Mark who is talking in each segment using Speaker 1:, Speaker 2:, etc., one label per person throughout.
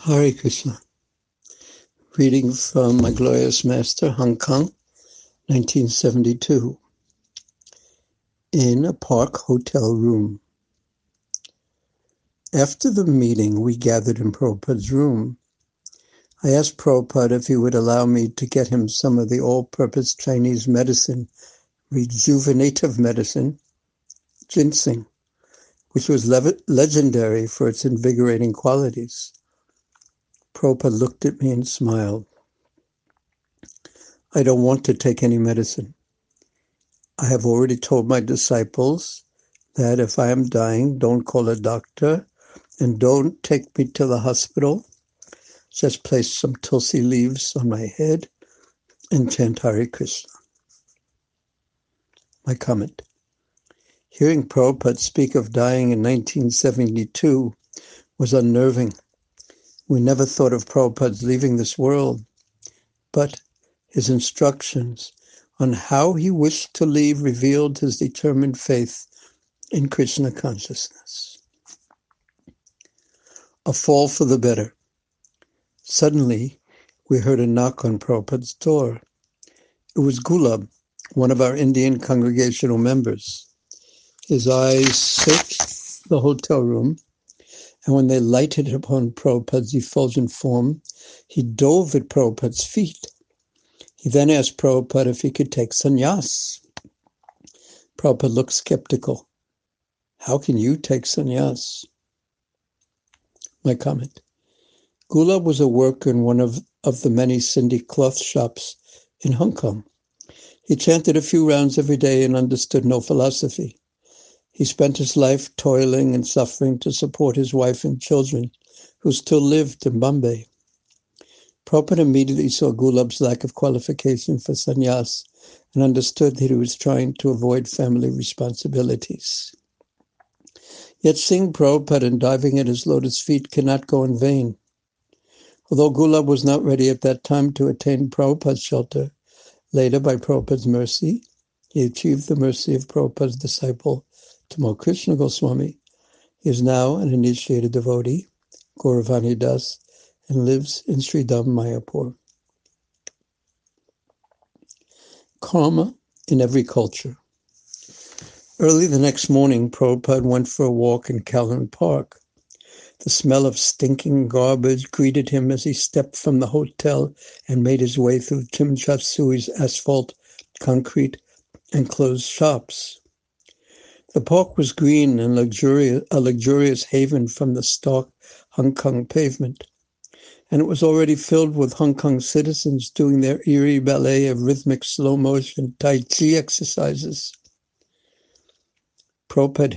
Speaker 1: Hare Krishna. Reading from My Glorious Master, Hong Kong, 1972. In a park hotel room. After the meeting, we gathered in Prabhupada's room. I asked Prabhupada if he would allow me to get him some of the all-purpose Chinese medicine, rejuvenative medicine, ginseng, which was legendary for its invigorating qualities. Prabhupada looked at me and smiled. I don't want to take any medicine. I have already told my disciples that if I am dying, don't call a doctor and don't take me to the hospital. Just place some tulsi leaves on my head and chant Hare Krishna. My comment. Hearing Prabhupada speak of dying in 1972 was unnerving. We never thought of Prabhupada's leaving this world, but his instructions on how he wished to leave revealed his determined faith in Krishna consciousness. A fall for the better. Suddenly, we heard a knock on Prabhupada's door. It was Gulab, one of our Indian congregational members. His eyes searched the hotel room, and when they lighted upon Prabhupada's effulgent form, he dove at Prabhupada's feet. He then asked Prabhupada if he could take sannyas. Prabhupada looked skeptical. How can you take sannyas? My comment. Gulab was a worker in one of the many Sindhi cloth shops in Hong Kong. He chanted a few rounds every day and understood no philosophy. He spent his life toiling and suffering to support his wife and children, who still lived in Bombay. Prabhupada immediately saw Gulab's lack of qualification for sannyas and understood that he was trying to avoid family responsibilities. Yet seeing Prabhupada and diving at his lotus feet cannot go in vain. Although Gulab was not ready at that time to attain Prabhupada's shelter, later, by Prabhupada's mercy, he achieved the mercy of Prabhupada's disciple, Tamal Krishna Goswami. He is now an initiated devotee, Gauravani Das, and lives in Sridham, Mayapur. Karma in every culture. Early the next morning, Prabhupada went for a walk in Callan Park. The smell of stinking garbage greeted him as he stepped from the hotel and made his way through Tim Chatsui's asphalt, concrete, and closed shops. The park was green and a luxurious haven from the stark Hong Kong pavement, and it was already filled with Hong Kong citizens doing their eerie ballet of rhythmic slow-motion Tai Chi exercises. Prabhupada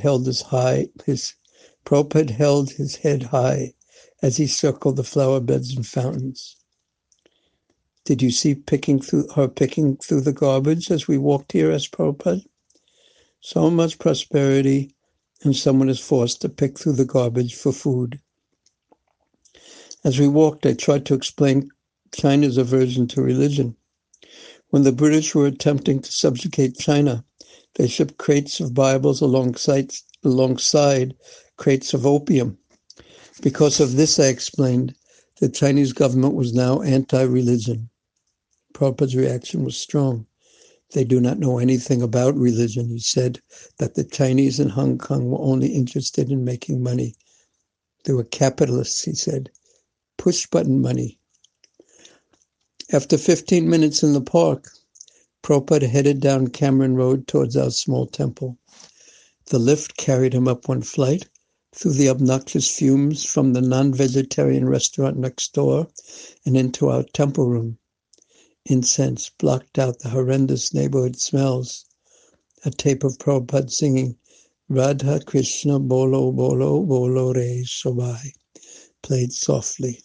Speaker 1: held his head high as he circled the flower beds and fountains. Did you see her picking through the garbage as we walked here? Asked Prabhupada. So much prosperity, and someone is forced to pick through the garbage for food. As we walked, I tried to explain China's aversion to religion. When the British were attempting to subjugate China, they shipped crates of Bibles alongside crates of opium. Because of this, I explained, the Chinese government was now anti-religion. Prabhupada's reaction was strong. They do not know anything about religion. He said that the Chinese in Hong Kong were only interested in making money. They were capitalists, he said. Push-button money. After 15 minutes in the park, Prabhupada headed down Cameron Road towards our small temple. The lift carried him up one flight, through the obnoxious fumes from the non-vegetarian restaurant next door, and into our temple room. Incense blocked out the horrendous neighborhood smells. A tape of Prabhupada singing Radha Krishna Bolo Bolo Bolo Re Shobai played softly.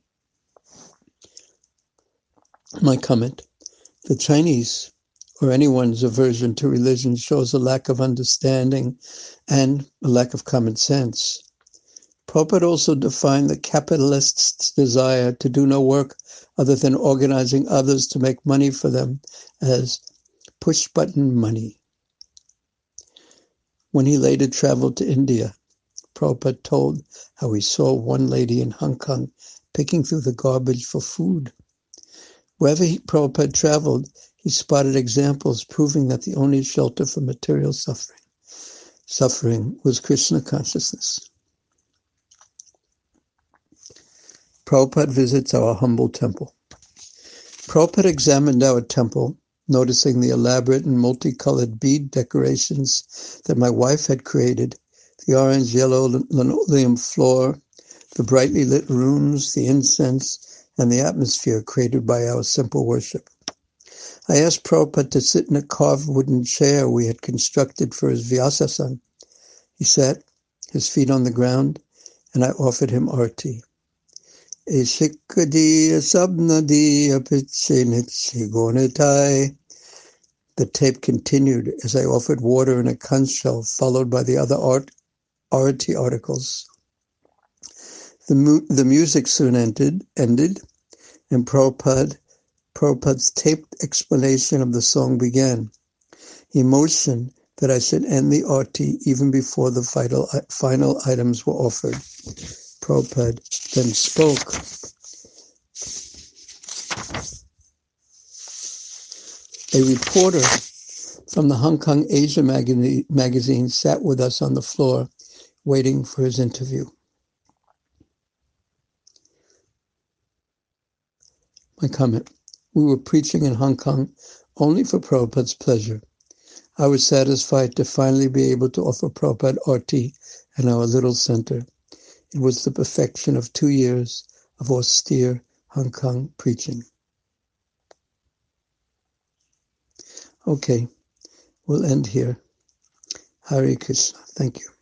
Speaker 1: My comment. The Chinese, or anyone's aversion to religion, shows a lack of understanding and a lack of common sense. Prabhupada also defined the capitalist's desire to do no work other than organizing others to make money for them as push-button money. When he later traveled to India, Prabhupada told how he saw one lady in Hong Kong picking through the garbage for food. Wherever Prabhupada traveled, he spotted examples proving that the only shelter from material suffering was Krishna consciousness. Prabhupada visits our humble temple. Prabhupada examined our temple, noticing the elaborate and multicolored bead decorations that my wife had created, the orange-yellow linoleum floor, the brightly lit rooms, the incense, and the atmosphere created by our simple worship. I asked Prabhupada to sit in a carved wooden chair we had constructed for his Vyasasana. He sat, his feet on the ground, and I offered him arti. The tape continued as I offered water in a conch shell, followed by the other arti articles. The music soon ended, and Prabhupada's taped explanation of the song began. He motioned that I should end the arti even before the final items were offered. Prabhupada then spoke. A reporter from the Hong Kong Asia magazine sat with us on the floor, waiting for his interview. My comment: we were preaching in Hong Kong only for Prabhupada's pleasure. I was satisfied to finally be able to offer Prabhupada arti in our little center. It was the perfection of 2 years of austere Hong Kong preaching. Okay, we'll end here. Hare Krishna. Thank you.